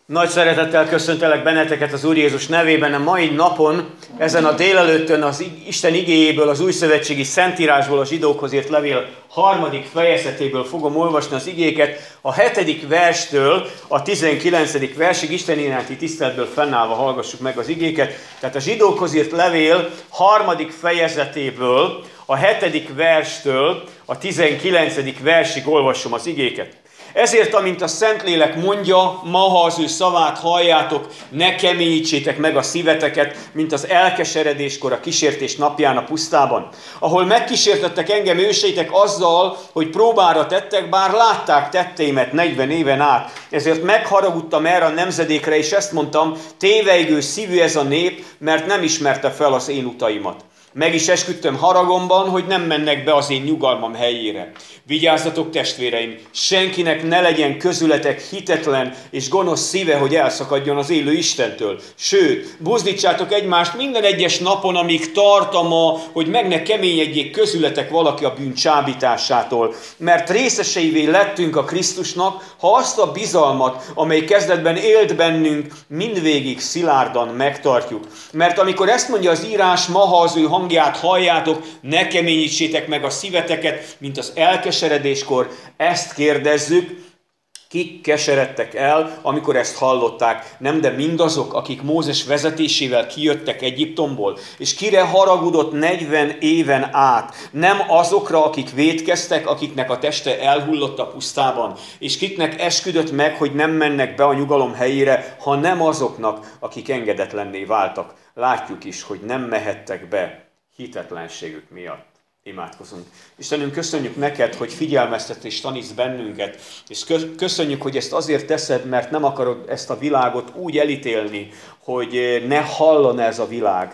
Nagy szeretettel köszöntelek benneteket az Úr Jézus nevében. A mai napon, ezen a délelőttön az Isten igéjéből, az újszövetségi szentírásból, a zsidókhoz írt levél 3. fejezetéből fogom olvasni az igéket. A 7. verstől a 19. versig Isten iránti tiszteletből fennállva hallgassuk meg az igéket. Tehát a zsidókhoz írt levél 3. fejezetéből a 7. verstől a 19. versig olvasom az igéket. Ezért, amint a Szentlélek mondja, ma, ha az ő szavát halljátok, ne keményítsétek meg a szíveteket, mint az elkeseredéskor a kísértés napján a pusztában, ahol megkísértettek engem őseitek azzal, hogy próbára tettek, bár látták tetteimet 40 éven át. Ezért megharagudtam erre a nemzedékre, és ezt mondtam, tévejgő szívű ez a nép, mert nem ismerte fel az én utaimat. Meg is esküdtem haragomban, hogy nem mennek be az én nyugalmam helyére. Vigyázzatok, testvéreim, senkinek ne legyen közületek hitetlen és gonosz szíve, hogy elszakadjon az élő Istentől. Sőt, buzdítsátok egymást minden egyes napon, amíg tart a ma, hogy meg ne keményedjék közületek valaki a bűn csábításától. Mert részeseivé lettünk a Krisztusnak, ha azt a bizalmat, amely kezdetben élt bennünk, mindvégig szilárdan megtartjuk. Mert amikor ezt mondja az írás, ma, ha az ő hangját halljátok, ne keményítsétek meg a szíveteket, mint az elkeseredéskor. Ezt kérdezzük, kik keseredtek el, amikor ezt hallották? Nem, de mindazok, akik Mózes vezetésével kijöttek Egyiptomból, és kire haragudott 40 éven át? Nem azokra, akik vétkeztek, akiknek a teste elhullott a pusztában, és kiknek esküdött meg, hogy nem mennek be a nyugalom helyére, hanem azoknak, akik engedetlenné váltak. Látjuk is, hogy nem mehettek be hitetlenségük miatt. Imádkozunk. Istenünk, köszönjük neked, hogy figyelmeztetsz és taníts bennünket, és köszönjük, hogy ezt azért teszed, mert nem akarod ezt a világot úgy elítélni, hogy ne hallon ez a világ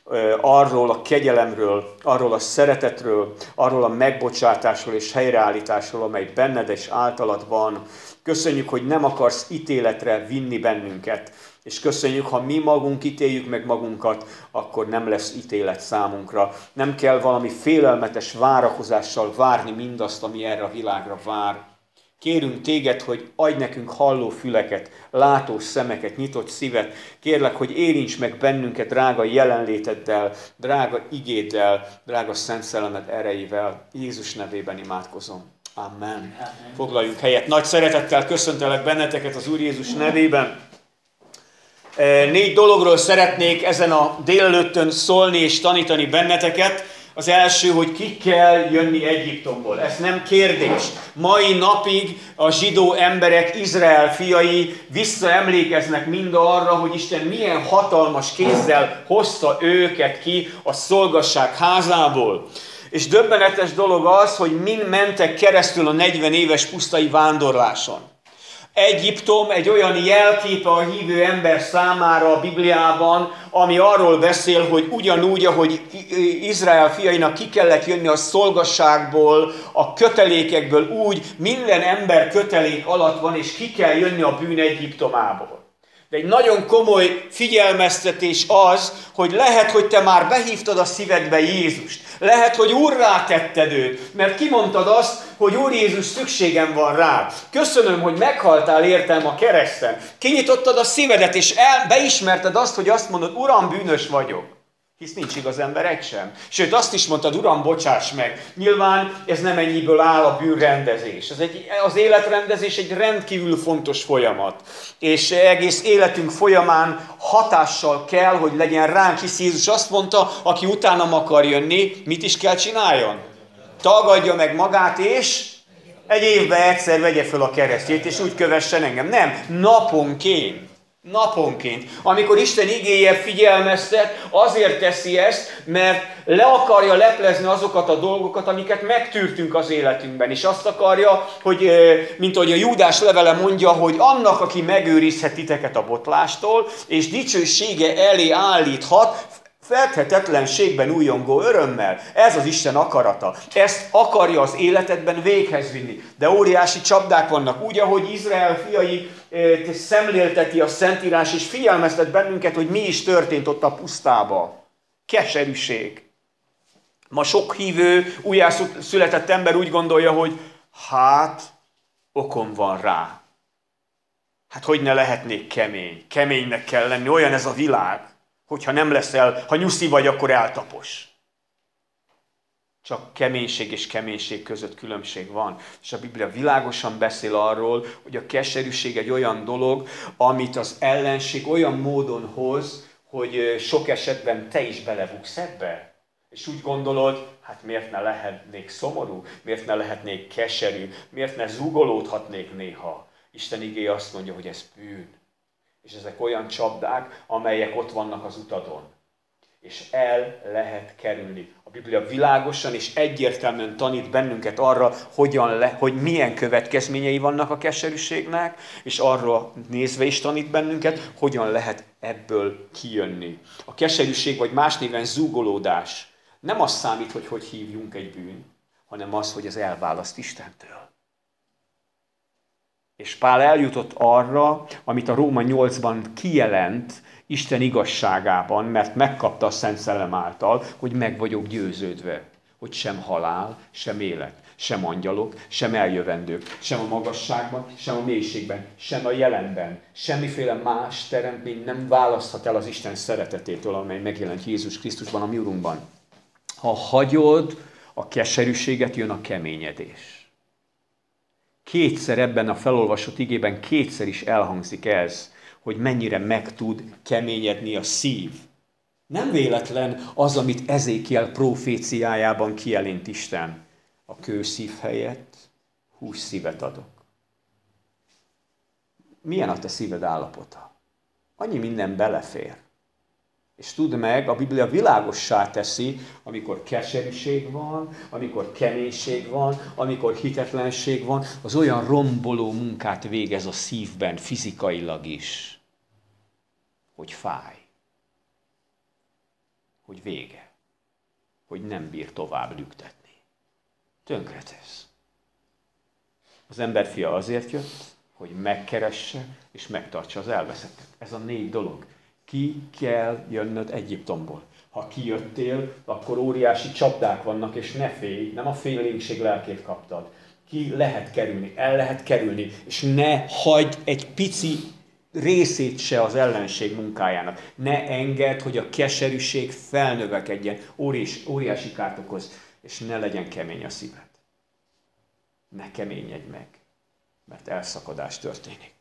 arról a kegyelemről, arról a szeretetről, arról a megbocsátásról és helyreállításról, amely benned és általad van. Köszönjük, hogy nem akarsz ítéletre vinni bennünket, és köszönjük, ha mi magunk ítéljük meg magunkat, akkor nem lesz ítélet számunkra. Nem kell valami félelmetes várakozással várni mindazt, ami erre a világra vár. Kérünk téged, hogy adj nekünk halló füleket, látós szemeket, nyitott szívet. Kérlek, hogy érints meg bennünket drága jelenléteddel, drága igéddel, drága Szent Szellemed erejével. Jézus nevében imádkozom. Amen. Foglaljunk helyet. Nagy szeretettel köszöntelek benneteket az Úr Jézus nevében. 4 dologról szeretnék ezen a délelőttön szólni és tanítani benneteket. Az első, hogy ki kell jönni Egyiptomból. Ez nem kérdés. Mai napig a zsidó emberek, Izrael fiai visszaemlékeznek mind arra, hogy Isten milyen hatalmas kézzel hozta őket ki a szolgasság házából. És döbbenetes dolog az, hogy mind mentek keresztül a 40 éves pusztai vándorláson. Egyiptom egy olyan jelképe a hívő ember számára a Bibliában, ami arról beszél, hogy ugyanúgy, ahogy Izrael fiainak ki kellett jönni a szolgasságból, a kötelékekből, úgy minden ember kötelék alatt van, és ki kell jönni a bűn Egyiptomából. De egy nagyon komoly figyelmeztetés az, hogy lehet, hogy te már behívtad a szívedbe Jézust. Lehet, hogy Úrrá tetted őt, mert kimondtad azt, hogy Úr Jézus, szükségem van rád. Köszönöm, hogy meghaltál értem a kereszten. Kinyitottad a szívedet, és beismerted azt, hogy azt mondod, Uram, bűnös vagyok. Hisz nincs igaz ember egy sem. Sőt, azt is mondtad, Uram, bocsáss meg. Nyilván ez nem ennyiből áll a bűnrendezés. Az életrendezés egy rendkívül fontos folyamat. És egész életünk folyamán hatással kell, hogy legyen ránk, hisz Jézus azt mondta, aki utánam akar jönni, mit is kell csináljon? Tagadja meg magát, és egy évben egyszer vegye föl a keresztjét, és úgy kövessen engem. Nem, naponként. Naponként. Amikor Isten igéje figyelmeztet, azért teszi ezt, mert le akarja leplezni azokat a dolgokat, amiket megtűrtünk az életünkben. És azt akarja, hogy, mint ahogy a Júdás levele mondja, hogy annak, aki megőrizhet titeket a botlástól, és dicsősége elé állíthat, fedhetetlenségben újongó örömmel. Ez az Isten akarata. Ezt akarja az életedben véghez vinni. De óriási csapdák vannak. Úgy, ahogy Izrael fiai szemlélteti a Szentírás, és figyelmeztet bennünket, hogy mi is történt ott a pusztába. Keserűség. Ma sok hívő, újjászületett ember úgy gondolja, hogy hát, okom van rá. Hát hogy ne lehetnék kemény? Keménynek kell lenni, olyan ez a világ, hogyha nem leszel, ha nyuszi vagy, akkor eltapos. Csak keménység és keménység között különbség van. És a Biblia világosan beszél arról, hogy a keserűség egy olyan dolog, amit az ellenség olyan módon hoz, hogy sok esetben te is belebuksz ebbe. És úgy gondolod, hát miért ne lehetnék szomorú, miért ne lehetnék keserű, miért ne zúgolódhatnék néha. Isten igéje azt mondja, hogy ez bűn. És ezek olyan csapdák, amelyek ott vannak az utadon. És el lehet kerülni. A Biblia világosan és egyértelműen tanít bennünket arra, hogy milyen következményei vannak a keserűségnek, és arra nézve is tanít bennünket, hogyan lehet ebből kijönni. A keserűség, vagy más néven zúgolódás, nem az számít, hogy hívjunk egy bűn, hanem az, hogy ez elválaszt Istentől. És Pál eljutott arra, amit a Róma 8-ban kijelent Isten igazságában, mert megkapta a Szent Szellem által, hogy meg vagyok győződve, hogy sem halál, sem élet, sem angyalok, sem eljövendők, sem a magasságban, sem a mélységben, sem a jelenben, semmiféle más teremtmény nem választhat el az Isten szeretetétől, amely megjelent Jézus Krisztusban, a mi Urunkban. Ha hagyod a keserűséget, jön a keményedés. Kétszer ebben a felolvasott igében kétszer is elhangzik ez, hogy mennyire meg tud keményedni a szív. Nem véletlen az, amit Ezékiel proféciájában kijelent Isten. A kőszív helyett hússzívet adok. Milyen a te szíved állapota? Annyi minden belefér. És tudd meg, a Biblia világossá teszi, amikor keserűség van, amikor keménység van, amikor hitetlenség van, az olyan romboló munkát végez a szívben, fizikailag is, hogy fáj, hogy vége, hogy nem bír tovább lüktetni. Tönkretesz. Az emberfia azért jött, hogy megkeresse és megtartsa az elveszettet. Ez a 4 dolog. Ki kell jönnöd Egyiptomból. Ha kijöttél, akkor óriási csapdák vannak, és ne félj, nem a félénkség lelkét kaptad. Ki lehet kerülni, el lehet kerülni, és ne hagyd egy pici részét se az ellenség munkájának. Ne engedd, hogy a keserűség felnövekedjen, óriási kárt okoz, és ne legyen kemény a szíved. Ne keményedj meg, mert elszakadás történik.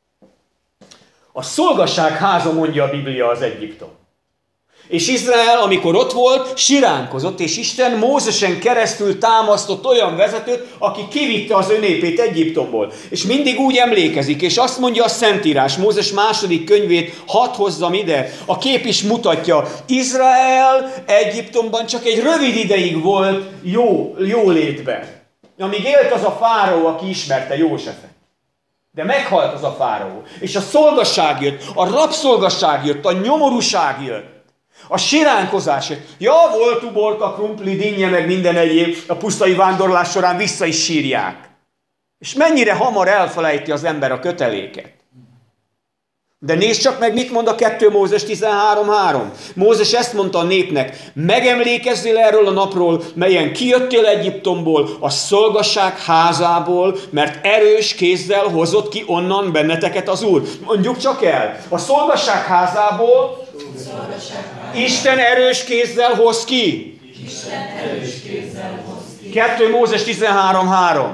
A szolgaság háza, mondja a Biblia, az Egyiptom. És Izrael, amikor ott volt, siránkozott, és Isten Mózesen keresztül támasztott olyan vezetőt, aki kivitte az ő népét Egyiptomból. És mindig úgy emlékezik, és azt mondja a Szentírás, Mózes 2. könyvét, hadd hozzam ide, a kép is mutatja, Izrael Egyiptomban csak egy rövid ideig volt jó létben. Amíg élt az a fáraó, aki ismerte Józsefet. De meghalt az a fáraó, és a szolgasság jött, a rabszolgasság jött, a nyomorúság jött, a siránkozás jött. Ja, volt uborka, krumpli, dinnye, meg minden egyéb, a pusztai vándorlás során vissza is sírják. És mennyire hamar elfelejti az ember a köteléket. De nézd csak meg, mit mond a 2 Mózes 13.3. Mózes ezt mondta a népnek, megemlékezzél erről a napról, melyen kijöttél Egyiptomból, a szolgasság házából, mert erős kézzel hozott ki onnan benneteket az Úr. Mondjuk csak el, a szolgasság házából Isten erős kézzel hoz ki. 2 Mózes 13.3.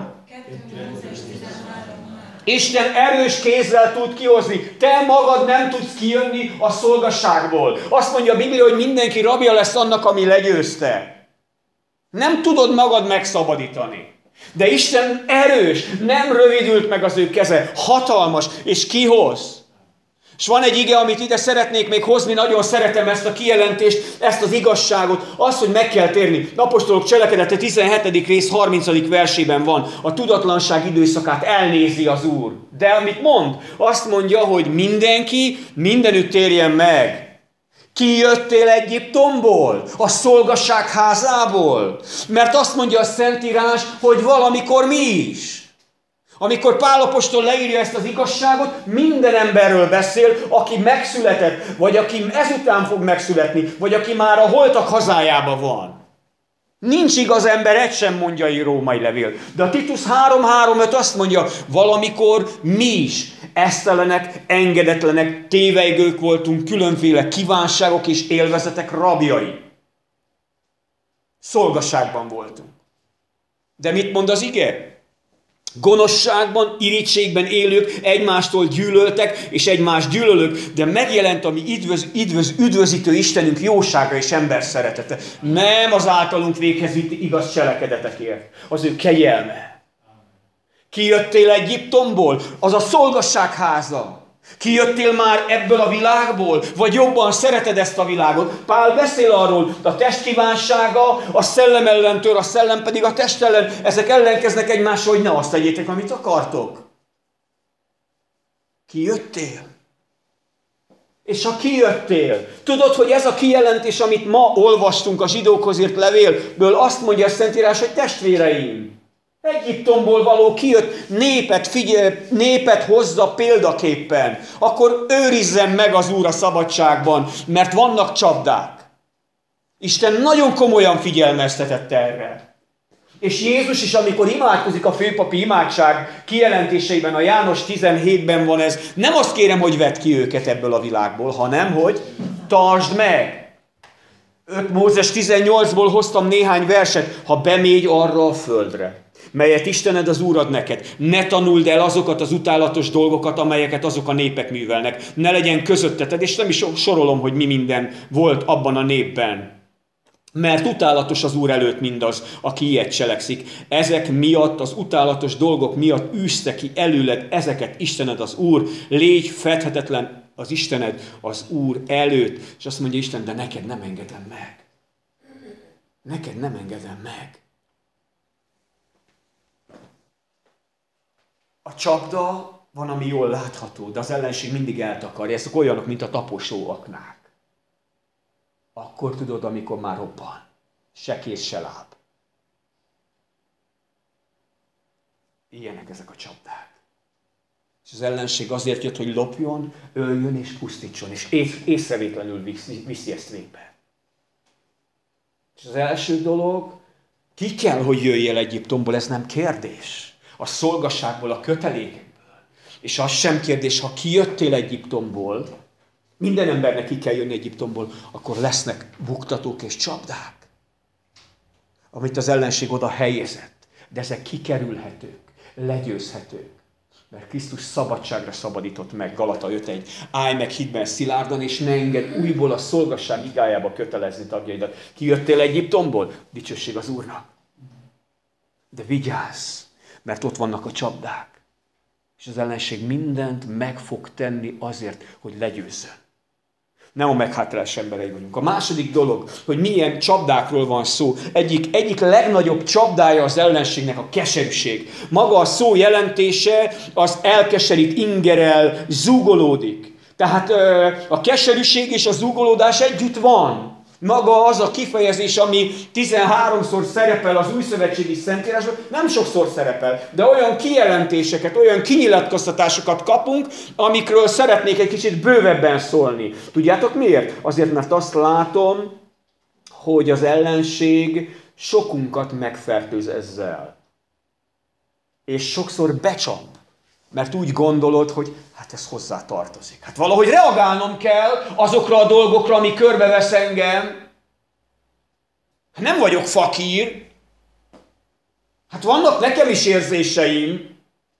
Isten erős kézzel tud kihozni. Te magad nem tudsz kijönni a szolgasságból. Azt mondja a Biblia, hogy mindenki rabja lesz annak, ami legyőzte. Nem tudod magad megszabadítani. De Isten erős, nem rövidült meg az ő keze. Hatalmas, és kihoz. És van egy ige, amit ide szeretnék még hozni, nagyon szeretem ezt a kijelentést, ezt az igazságot, azt, hogy meg kell térni. Apostolok cselekedete 17. rész 30. versében van, a tudatlanság időszakát elnézi az Úr. De amit mond? Azt mondja, hogy mindenki mindenütt térjen meg. Ki jöttél Egyiptomból? A szolgasság házából? Mert azt mondja a Szentírás, hogy valamikor mi is. Amikor Pál apostol leírja ezt az igazságot, minden emberről beszél, aki megszületett, vagy aki ezután fog megszületni, vagy aki már a holtak hazájában van. Nincs igaz ember, egy sem mondja a római levél. De a Titus 3:3-5 azt mondja, valamikor mi is esztelenek, engedetlenek, tévejgők voltunk, különféle kívánságok és élvezetek rabjai. Szolgasságban voltunk. De mit mond az ige? Gonoszságban, irítségben élők, egymástól gyűlöltek, és egymást gyűlölők, de megjelent a mi üdvözítő Istenünk jósága és ember szeretete. Nem az általunk véghez vitt igaz cselekedetekért, az ő kegyelme. Kijöttél Egyiptomból, az a szolgasságháza. Kijöttél már ebből a világból, vagy jobban szereted ezt a világot? Pál beszél arról, a test kívánsága, a szellem ellen tör, a szellem pedig a test ellen. Ezek ellenkeznek egymással, hogy ne azt tegyétek, amit akartok. Kijöttél. És ha kijöttél, tudod, hogy ez a kijelentés, amit ma olvastunk a zsidókhoz írt levélből, azt mondja a Szentírás, hogy testvéreim, Egyiptomból való kijött népet hozza példaképpen. Akkor őrizzen meg az Úr a szabadságban, mert vannak csapdák. Isten nagyon komolyan figyelmeztetett erre. És Jézus is, amikor imádkozik a főpapi imádság kijelentéseiben, a János 17-ben van ez, nem azt kérem, hogy vedd ki őket ebből a világból, hanem, hogy tartsd meg. 5 Mózes 18-ból hoztam néhány verset, ha bemégy arra a földre, melyet Istened az Úr ad neked. Ne tanuld el azokat az utálatos dolgokat, amelyeket azok a népek művelnek. Ne legyen közötteted, és nem is sorolom, hogy mi minden volt abban a népben. Mert utálatos az Úr előtt mindaz, aki ilyet cselekszik. Ezek miatt, az utálatos dolgok miatt űzte ki előled ezeket Istened az Úr. Légy fedhetetlen az Istened az Úr előtt. És azt mondja Isten, de neked nem engedem meg. Neked nem engedem meg. A csapda van, ami jól látható, de az ellenség mindig eltakarja. Ezek olyanok, mint a taposó aknák. Akkor tudod, amikor már robban. Se kéz, se láb. Ilyenek ezek a csapdák. És az ellenség azért jött, hogy lopjon, öljön és pusztítson, és észrevétlenül viszi ezt végbe. És az első dolog, ki kell, hogy jöjjél Egyiptomból, ez nem kérdés. A szolgasságból, a kötelékekből. És az sem kérdés, ha kijöttél Egyiptomból, minden embernek ki kell jönni Egyiptomból, akkor lesznek buktatók és csapdák, amit az ellenség oda helyezett. De ezek kikerülhetők, legyőzhetők. Mert Krisztus szabadságra szabadított meg, Galata 5:1. Állj meg hitben szilárdan, és ne engedd újból a szolgasság igájába kötelezni tagjaidat. Kijöttél Egyiptomból? Dicsőség az Úrnak. De vigyázz, mert ott vannak a csapdák. És az ellenség mindent meg fog tenni azért, hogy legyőzzön. Nem a meghátrálás emberei vagyunk. A második dolog, hogy milyen csapdákról van szó. Egyik legnagyobb csapdája az ellenségnek a keserűség. Maga a szó jelentése az elkeserít, ingerel, zúgolódik. Tehát a keserűség és a zúgolódás együtt van. Maga az a kifejezés, ami 13-szor szerepel az újszövetségi szentírásban, nem sokszor szerepel, de olyan kijelentéseket, olyan kinyilatkoztatásokat kapunk, amikről szeretnék egy kicsit bővebben szólni. Tudjátok miért? Azért, mert azt látom, hogy az ellenség sokunkat megfertőz ezzel. És sokszor becsap, mert úgy gondolod, hogy hát ez hozzá tartozik. Hát valahogy reagálnom kell azokra a dolgokra, ami körbevesz engem. Nem vagyok fakír. Hát vannak nekem is érzéseim.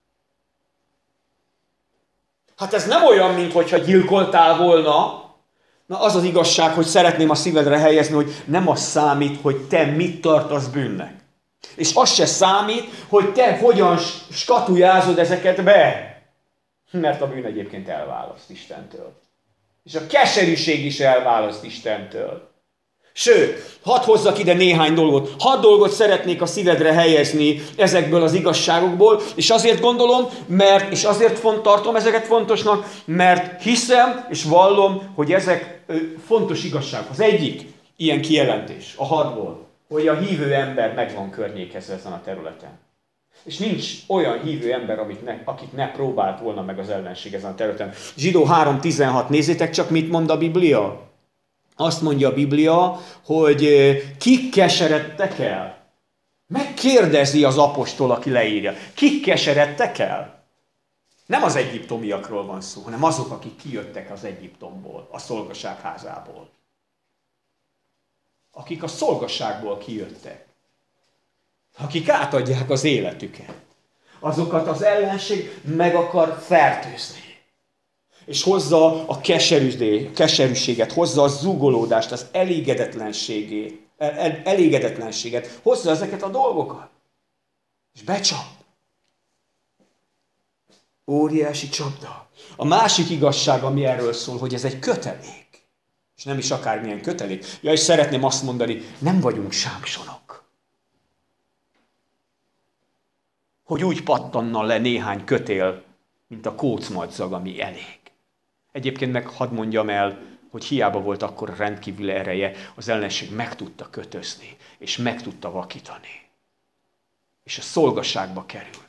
Hát ez nem olyan, mintha gyilkoltál volna. Na az az igazság, hogy szeretném a szívedre helyezni, hogy nem az számít, hogy te mit tartasz bűnnek. És az se számít, hogy te hogyan skatujázod ezeket be. Mert a bűn egyébként elválaszt Istentől. És a keserűség is elválaszt Istentől. Sőt, hadd hozzak ide néhány dolgot. 6 dolgot szeretnék a szívedre helyezni ezekből az igazságokból, és azért gondolom, és azért tartom ezeket fontosnak, mert hiszem és vallom, hogy ezek fontos igazságok. Az egyik ilyen kijelentés a 6-ból, hogy a hívő ember meg van környékezve ezen a területen. És nincs olyan hívő ember, akit ne próbált volna meg az ellenség ezen a területen. Zsidó 3:16, nézzétek csak, mit mond a Biblia. azt mondja a Biblia, hogy kik keseredtek el. Megkérdezi az apostol, aki leírja. Kik keseredtek el? Nem az egyiptomiakról van szó, hanem azok, akik kijöttek az Egyiptomból, a szolgaság házából. Akik a szolgaságból kijöttek. Akik átadják az életüket. Azokat az ellenség meg akar fertőzni. És hozza a keserűséget, hozza a zúgolódást, az elégedetlenséget, hozza ezeket a dolgokat. És becsap. Óriási csapda. A másik igazság, ami erről szól, hogy ez egy kötelék. És nem is akármilyen kötelék. Ja, és szeretném azt mondani, nem vagyunk sámsonok. Hogy úgy pattanna le néhány kötél, mint a kócmadzag, ami elég. Egyébként meg hadd mondjam el, hogy hiába volt akkor rendkívül ereje, az ellenség meg tudta kötözni, és meg tudta vakítani. És a szolgaságba került.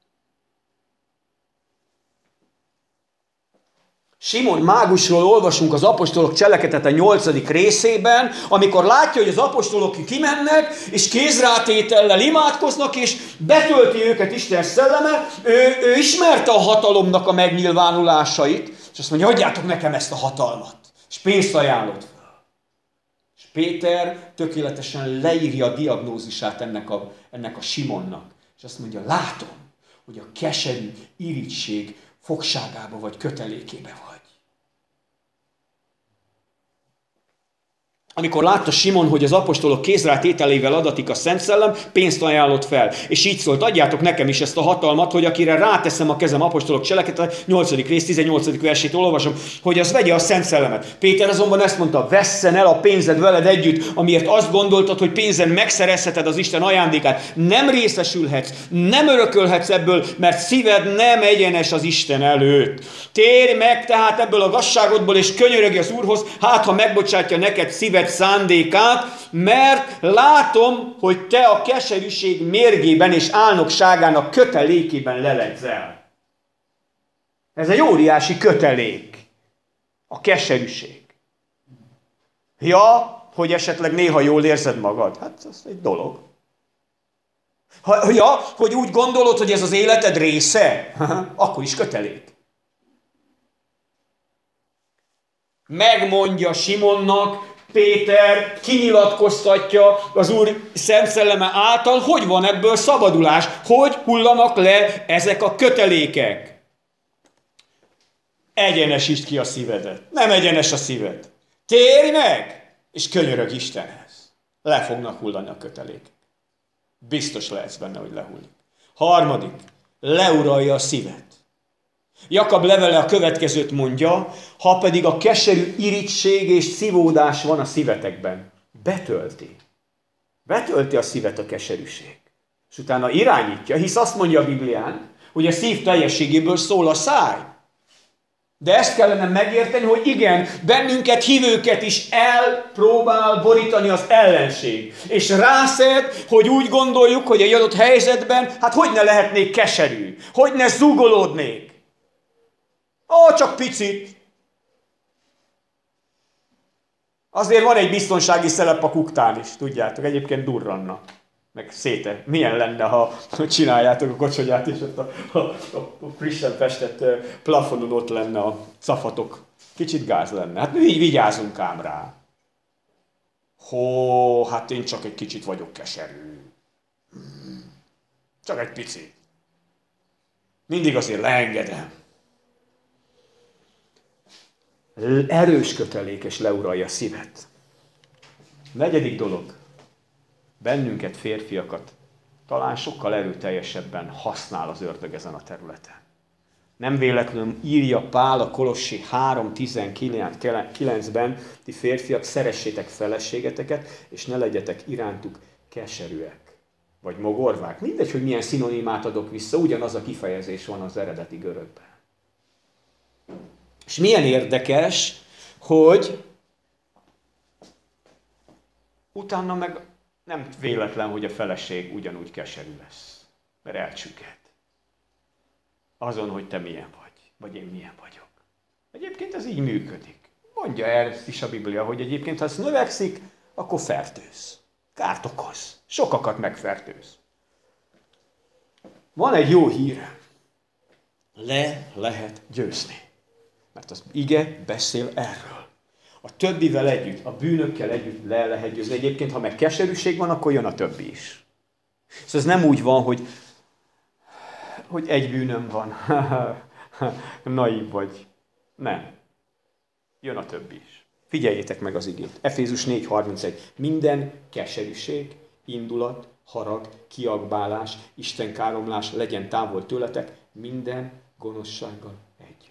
Simon mágusról olvasunk az apostolok cselekedete 8. részében, amikor látja, hogy az apostolok kimennek, és kézrátétellel imádkoznak, és betölti őket Isten szelleme, ő ismerte a hatalomnak a megnyilvánulásait, és azt mondja, adjátok nekem ezt a hatalmat, és pénzt ajánlott fel. És Péter tökéletesen leírja a diagnózisát ennek a Simonnak, és azt mondja, látom, hogy a keserű irigység fogságába vagy kötelékébe vagy. Amikor látta Simon, hogy az apostolok kézrátételével adatik a Szent Szellem, pénzt ajánlott fel. És így szólt, adjátok nekem is ezt a hatalmat, hogy akire ráteszem a kezem, apostolok cselekedete, 8. rész, 18. versét olvasom, hogy az vegye a Szent Szellemet. Péter azonban ezt mondta, vesszen el a pénzed veled együtt, amiért azt gondoltad, hogy pénzen megszerezheted az Isten ajándékát. Nem részesülhetsz, nem örökölhetsz ebből, mert szíved nem egyenes az Isten előtt. Térj meg tehát ebből a gazságodból, és könyörögj az Úrhoz, hát ha megbocsátja neked szíved szándékát, mert látom, hogy te a keserűség mérgében és álnokságának kötelékében leledzel. Ez egy óriási kötelék. A keserűség. Ja, hogy esetleg néha jól érzed magad. Hát ez egy dolog. Ja, hogy úgy gondolod, hogy ez az életed része, akkor is kötelék. Megmondja Simonnak, Péter kinyilatkoztatja az Úr Szent Szelleme által, hogy van ebből szabadulás, hogy hullanak le ezek a kötelékek. Egyenesítsd ki a szívedet. Nem egyenes a szíved. Térj meg, és könyörög Istenhez. Le fognak hullani a kötelékek. Biztos lehetsz benne, hogy lehullik. Harmadik, leuralja a szívet. Jakab levele a következőt mondja, ha pedig a keserű irigység és szívódás van a szívetekben, betölti. Betölti a szívet a keserűség. És utána irányítja, hisz azt mondja a Biblián, hogy a szív teljességéből szól a száj. De ezt kellene megérteni, hogy igen, bennünket hívőket is elpróbál borítani az ellenség. És rászed, hogy úgy gondoljuk, hogy egy adott helyzetben, hát hogy ne lehetnék keserű, hogy ne zúgolódnék. Csak picit. Azért van egy biztonsági szelep a kuktán is, tudjátok, egyébként durranna. Meg széte. Milyen lenne, ha csináljátok a kocsonyát, és ott a frissen festett plafonon ott lenne a szafatok. Kicsit gáz lenne. Hát mi így vigyázunk ám rá. Hát én csak egy kicsit vagyok keserű. Csak egy picit. Mindig azért leengedem. Erős kötelékes leuralja a szívet. Negyedik dolog. Bennünket, férfiakat talán sokkal erőteljesebben használ az ördög ezen a területen. Nem véletlenül írja Pál a Kolossi 3:19-ben, ti férfiak, szeressétek feleségeteket, és ne legyetek irántuk keserűek, vagy mogorvák. Mindegy, hogy milyen szinonimát adok vissza, ugyanaz a kifejezés van az eredeti görögben. És milyen érdekes, hogy utána meg nem véletlen, hogy a feleség ugyanúgy keserű lesz, mert elcsügged. Azon, hogy te milyen vagy én milyen vagyok. Egyébként ez így működik. Mondja ezt is a Biblia, hogy egyébként ha ez növekszik, akkor fertőz. Kárt okoz. Sokakat megfertőz. Van egy jó híre. Le lehet győzni. Mert az ige beszél erről. A többivel együtt, a bűnökkel együtt le lehet győzni. Egyébként, ha meg keserűség van, akkor jön a többi is. Szóval ez nem úgy van, hogy egy bűnöm van. Naív vagy. Nem. Jön a többi is. Figyeljétek meg az igét. Efézus 4.31. Minden keserűség, indulat, harag, kiakbálás, istenkáromlás legyen távol tőletek, minden gonoszsággal együtt.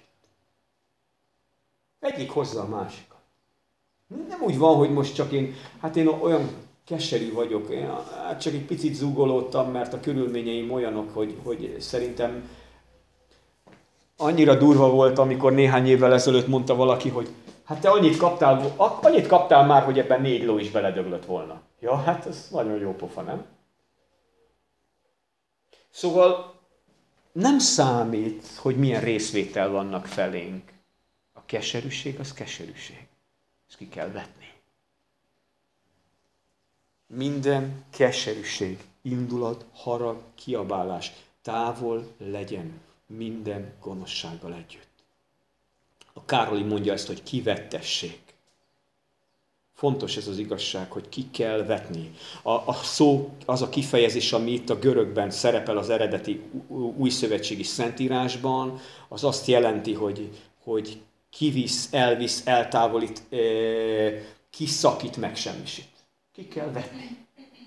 Egyik hozza a másikat. Nem úgy van, hogy most csak én olyan keserű vagyok, én csak egy picit zúgolódtam, mert a körülményeim olyanok, hogy szerintem annyira durva volt, amikor néhány évvel ezelőtt mondta valaki, hogy hát te annyit kaptál már, hogy ebben 4 ló is beledöglött volna. Ja, hát ez nagyon jó pofa, nem? Szóval nem számít, hogy milyen részvétel vannak felénk. A keserűség az keserűség. Ezt ki kell vetni. Minden keserűség, indulat, harag, kiabálás távol legyen minden gonoszsággal együtt. A Károli mondja ezt, hogy kivettessék. Fontos ez az igazság, hogy ki kell vetni. A szó, az a kifejezés, ami itt a görögben szerepel az eredeti újszövetségi szentírásban, az azt jelenti, hogy kivisz, elvisz, eltávolít, kiszakít, megsemmisít. Ki kell vetni.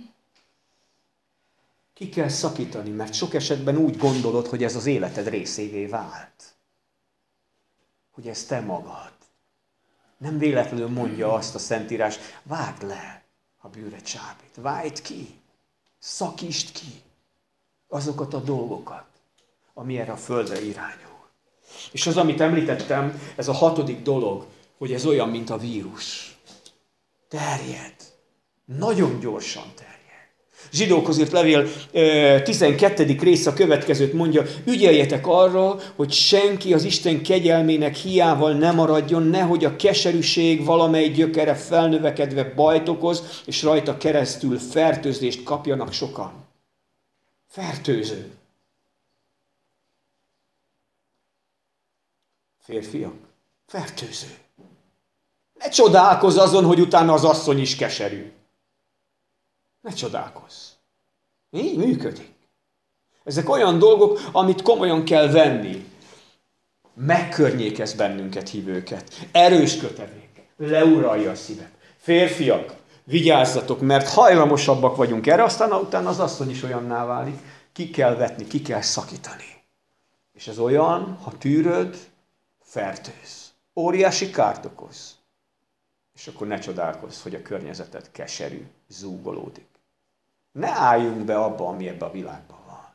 Ki kell szakítani, mert sok esetben úgy gondolod, hogy ez az életed részévé vált. Hogy ez te magad. Nem véletlenül mondja azt a Szentírás, vágd le a bűre csábít, vágd ki, szakítsd ki azokat a dolgokat, ami erre a földre irányul. És az, amit említettem, ez a 6. dolog, hogy ez olyan, mint a vírus. Terjed. Nagyon gyorsan terjed. Zsidókhoz írt levél 12. része a következőt mondja, ügyeljetek arra, hogy senki az Isten kegyelmének hiával ne maradjon, nehogy a keserűség valamely gyökere felnövekedve bajt okoz, és rajta keresztül fertőzést kapjanak sokan. Fertőző. Férfiak, fertőző. Ne csodálkozz azon, hogy utána az asszony is keserű. Ne csodálkozz. Így működik. Ezek olyan dolgok, amit komolyan kell venni. Megkörnyékez bennünket, hívőket. Erős kötelék. Leuralja a szívet. Férfiak, vigyázzatok, mert hajlamosabbak vagyunk erre, aztán utána az asszony is olyanná válik. Ki kell vetni, ki kell szakítani. És ez olyan, ha tűröd, fertőz. Óriási kárt okoz. És akkor ne csodálkozz, hogy a környezeted keserű, zúgolódik. Ne álljunk be abba, ami ebbe a világban van.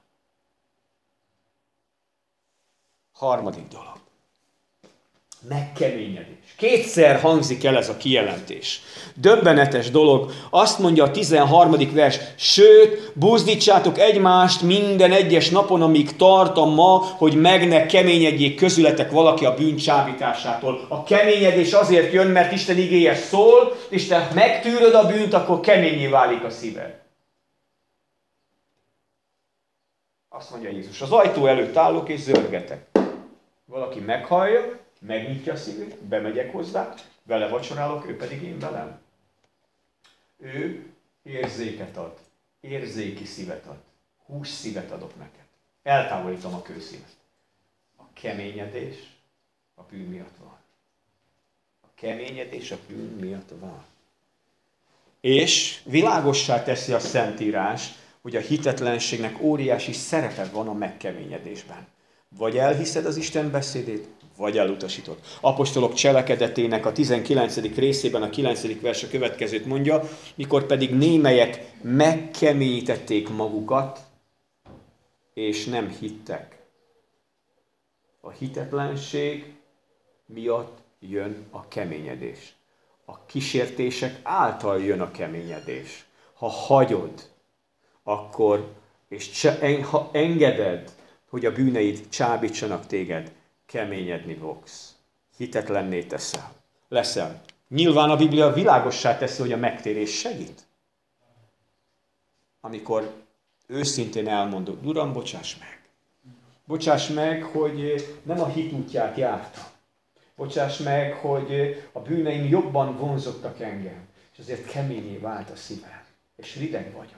3. dolog. Megkeményedés. 2-szer hangzik el ez a kijelentés. Döbbenetes dolog. Azt mondja a 13. vers, sőt, buzdítsátok egymást minden egyes napon, amíg tart a ma, hogy meg ne keményedjék közületek valaki a bűn csábításától. A keményedés azért jön, mert Isten igéje szól, és te megtűröd a bűnt, akkor keményé válik a szíved. Azt mondja Jézus, az ajtó előtt állok és zörgetek. Valaki meghallja, megnyitja a szívét, bemegyek hozzá, vele vacsorálok, ő pedig én velem. Ő érzéket ad, érzéki szívet ad, hús szívet adok neked. Eltávolítom a kőszívet. A keményedés a bűn miatt van. A keményedés a bűn miatt van. És világossá teszi a Szentírás, hogy a hitetlenségnek óriási szerepe van a megkeményedésben. Vagy elhiszed az Isten beszédét, vagy elutasítod. Apostolok cselekedetének a 19. részében a 9. vers a következőt mondja, mikor pedig némelyek megkeményítették magukat, és nem hittek. A hitetlenség miatt jön a keményedés. A kísértések által jön a keményedés. Ha hagyod, akkor, és ha engeded, hogy a bűneid csábítsanak téged, keményedni fogsz. Hitetlenné teszel. leszel. Nyilván a Biblia világossá teszi, hogy a megtérés segít. Amikor őszintén elmondod, Uram, bocsáss meg. Bocsáss meg, hogy nem a hit útját jártam. Bocsáss meg, hogy a bűneim jobban vonzottak engem. És azért keményé vált a szívem. És rideg vagyok.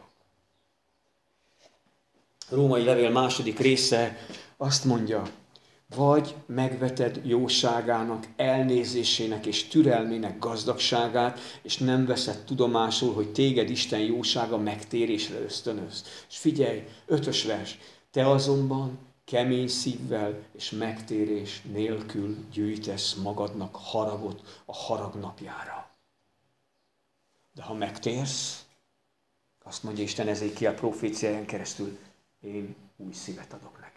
A Római levél második része azt mondja, vagy megveted jóságának, elnézésének és türelmének gazdagságát, és nem veszed tudomásul, hogy téged Isten jósága megtérésre ösztönöz. És figyelj, 5. vers, te azonban kemény szívvel és megtérés nélkül gyűjtesz magadnak haragot a harag napjára. De ha megtérsz, azt mondja Isten Ezékiel proféciáján keresztül, én új szívet adok neked.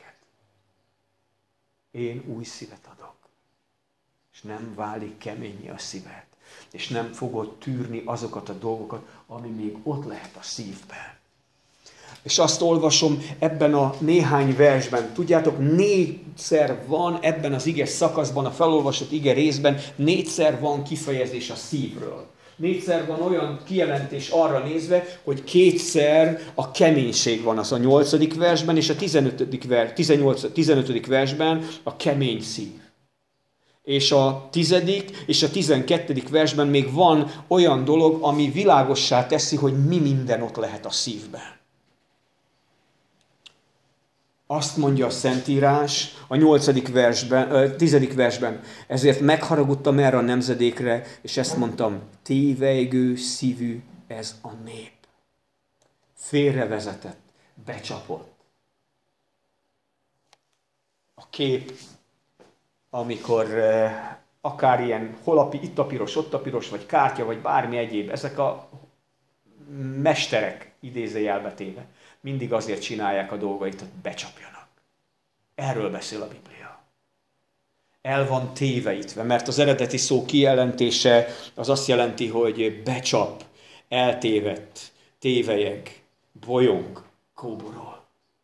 Én új szívet adok. És nem válik keményé a szíved. És nem fogod tűrni azokat a dolgokat, ami még ott lehet a szívben. És azt olvasom ebben a néhány versben. Tudjátok, 4-szer van ebben az ige szakaszban, a felolvasott ige részben, 4-szer van kifejezés a szívről. 4-szer van olyan kijelentés arra nézve, hogy 2-szer a keménység van az a 8. versben, és a 15. versben a kemény szív. És a 10. és a 12. versben még van olyan dolog, ami világossá teszi, hogy mi minden ott lehet a szívben. Azt mondja a Szentírás a 10. versben, ezért megharagudtam erre a nemzedékre, és ezt mondtam, tévejgő szívű ez a nép. Félrevezetett, becsapott. A kép, amikor akár ilyen itt a piros, ott a piros, vagy kártya, vagy bármi egyéb, ezek a mesterek idézőjelbe téve, mindig azért csinálják a dolgait, hogy becsapjanak. Erről beszél a Biblia. El van téveítve, mert az eredeti szó kijelentése az azt jelenti, hogy becsap, eltévedt, tévelyeg, bolyong, kóborol.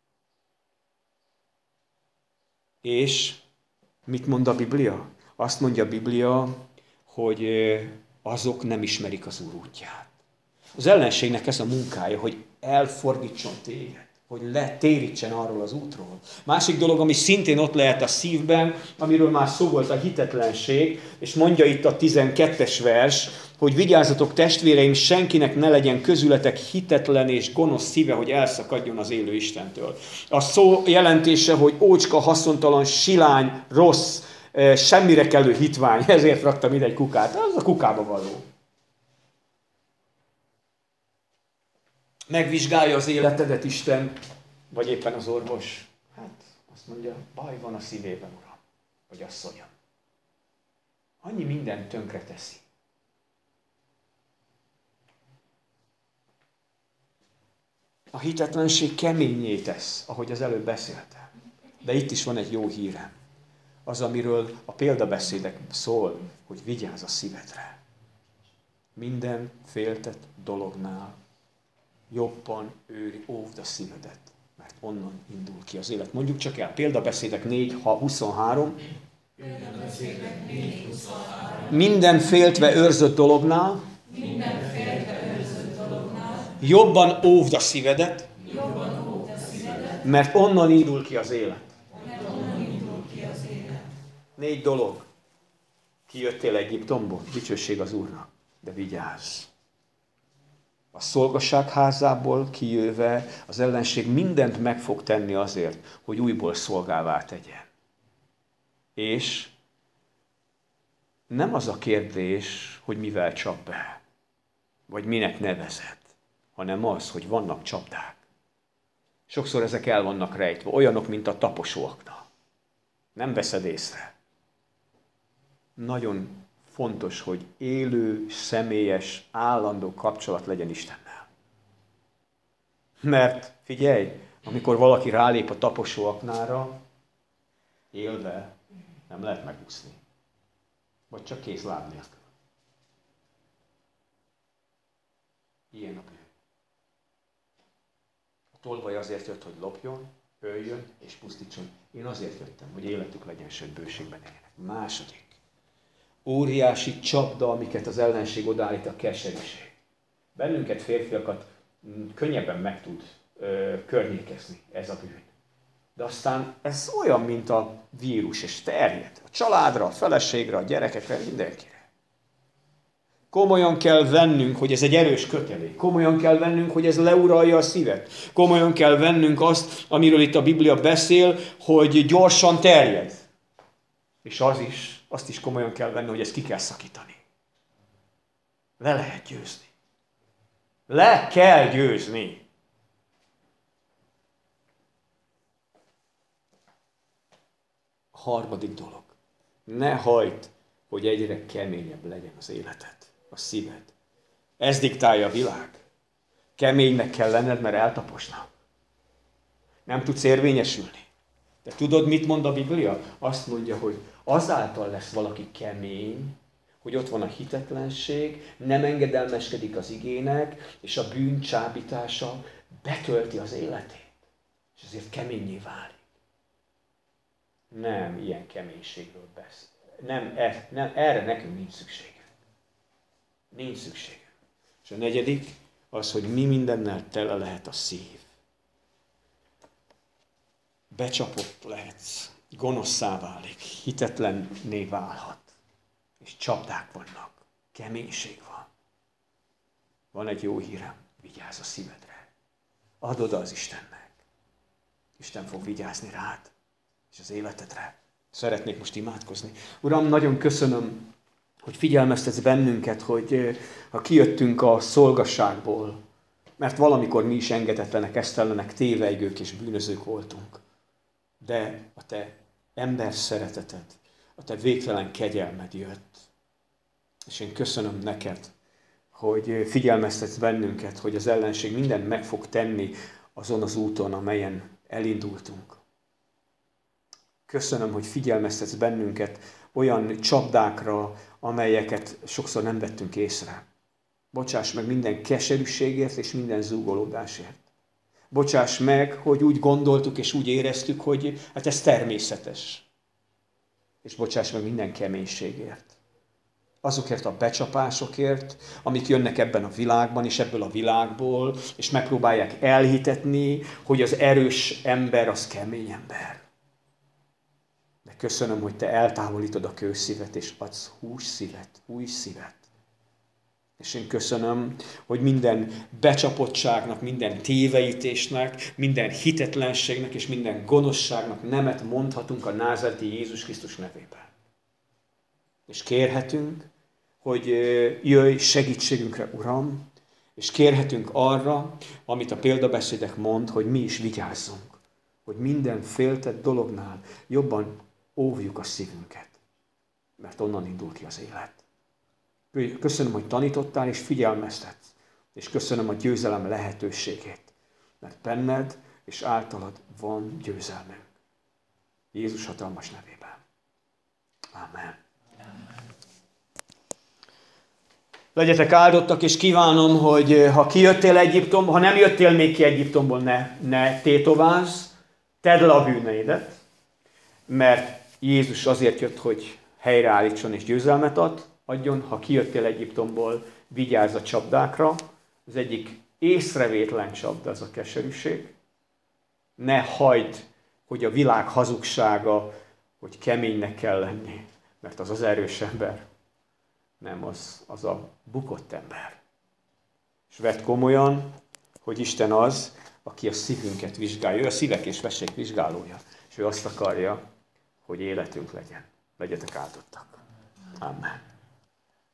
És mit mond a Biblia? Azt mondja a Biblia, hogy azok nem ismerik az Úr útját. Az ellenségnek ez a munkája, hogy elfordítson téged, hogy letérítsen arról az útról. Másik dolog, ami szintén ott lehet a szívben, amiről már szó volt, a hitetlenség, és mondja itt a 12. vers, hogy vigyázzatok testvéreim, senkinek ne legyen közületek hitetlen és gonosz szíve, hogy elszakadjon az élő Istentől. A szó jelentése, hogy ócska, haszontalan, silány, rossz, semmire kellő hitvány, ezért raktam ide egy kukát. Az a kukába való. Megvizsgálja az életedet Isten, vagy éppen az orvos. Hát azt mondja, baj van a szívében, uram, vagy asszonyom. Annyi mindent tönkre teszi. A hitetlenség keményé tesz, ahogy az előbb beszéltem. De itt is van egy jó hírem. Az, amiről a példabeszédek szól, hogy vigyázz a szívedre. Minden féltett dolognál jobban óvd a szívedet, mert onnan indul ki az élet. Mondjuk csak el, példabeszédek 4:23. Minden féltve őrzött dolognál, jobban óvd a szívedet, mert onnan indul ki az élet. 4 dolog. Kijöttél Egyiptomból, dicsőség az Úrnak, de vigyázz. A szolgaság házából kijöve az ellenség mindent meg fog tenni azért, hogy újból szolgává tegyen. És nem az a kérdés, hogy mivel csap be, vagy minek nevezed, hanem az, hogy vannak csapdák. Sokszor ezek el vannak rejtve, olyanok, mint a taposóakna. Nem veszed észre. Nagyon fontos, hogy élő, személyes, állandó kapcsolat legyen Istennel. Mert figyelj, amikor valaki rálép a taposóaknára, élve nem lehet megúszni. Vagy csak kész láb nélkül. Ilyen a bűn. A tolvaj azért jött, hogy lopjon, öljön és pusztítson. Én azért jöttem, hogy életük legyen, sőt bőségben éljenek. Második. Óriási csapda, amiket az ellenség odaállít, a keserűség. Bennünket, férfiakat könnyebben meg tud környékezni ez a bűn. De aztán ez olyan, mint a vírus, és terjed. A családra, a feleségre, a gyerekekre, mindenkire. Komolyan kell vennünk, hogy ez egy erős kötelék. Komolyan kell vennünk, hogy ez leuralja a szívet. Komolyan kell vennünk azt, amiről itt a Biblia beszél, hogy gyorsan terjed. És azt is komolyan kell venni, hogy ezt ki kell szakítani. Le lehet győzni. Le kell győzni. A harmadik dolog. Ne hagyd, hogy egyre keményebb legyen az életed, a szíved. Ez diktálja a világ. Keménynek kell lenned, mert eltaposnak. Nem tudsz érvényesülni. De tudod, mit mond a Biblia? Azt mondja, hogy azáltal lesz valaki kemény, hogy ott van a hitetlenség, nem engedelmeskedik az igének, és a bűn csábítása betölti az életét. És ezért keményé válik. Nem ilyen keménységről beszél. Nem, erre nekünk nincs szükségünk. Nincs szükségünk. És a negyedik az, hogy mi mindennel tele lehet a szív. Becsapott lehetsz, gonoszszá válik, hitetlenné válhat. És csapdák vannak, keménység van. Van egy jó hírem, vigyázz a szívedre. Add oda az Istennek. Isten fog vigyázni rád, és az életedre. Szeretnék most imádkozni. Uram, nagyon köszönöm, hogy figyelmeztetsz bennünket, hogy ha kijöttünk a szolgasságból, mert valamikor mi is engedetlenek, esztelenek, tévejgők és bűnözők voltunk. De a te ember szereteted, a te végtelen kegyelmed jött. És én köszönöm neked, hogy figyelmeztetsz bennünket, hogy az ellenség mindent meg fog tenni azon az úton, amelyen elindultunk. Köszönöm, hogy figyelmeztetsz bennünket olyan csapdákra, amelyeket sokszor nem vettünk észre. Bocsáss meg minden keserűségért és minden zúgolódásért. Bocsáss meg, hogy úgy gondoltuk és úgy éreztük, hogy hát ez természetes. És bocsáss meg minden keménységért. Azokért a becsapásokért, amik jönnek ebben a világban és ebből a világból, és megpróbálják elhitetni, hogy az erős ember az kemény ember. De köszönöm, hogy te eltávolítod a kőszívet, és adsz hús szívet, új szívet. És én köszönöm, hogy minden becsapottságnak, minden téveítésnek, minden hitetlenségnek és minden gonoszságnak nemet mondhatunk a názáreti Jézus Krisztus nevében. És kérhetünk, hogy jöjj segítségünkre, Uram, és kérhetünk arra, amit a példabeszédek mond, hogy mi is vigyázzunk, hogy minden féltett dolognál jobban óvjuk a szívünket, mert onnan indul ki az élet. Köszönöm, hogy tanítottál és figyelmeztetsz, és köszönöm a győzelem lehetőségét, mert benned és általad van győzelmünk. Jézus hatalmas nevében. Amen. Legyetek áldottak, és kívánom, hogy ha kijöttél Egyiptomból, ha nem jöttél még ki Egyiptomból, ne tétovázz, tedd le a bűneidet, mert Jézus azért jött, hogy helyreállítson és győzelmet adjon. Ha kijöttél Egyiptomból, vigyázz a csapdákra. Az egyik észrevétlen csapda az a keserűség. Ne hagyd, hogy a világ hazugsága, hogy keménynek kell lenni, mert az erős ember. Nem, az a bukott ember. És vedd komolyan, hogy Isten az, aki a szívünket vizsgálja. Ő a szívek és vesék vizsgálója. És ő azt akarja, hogy életünk legyen. Legyetek áldottak. Amen.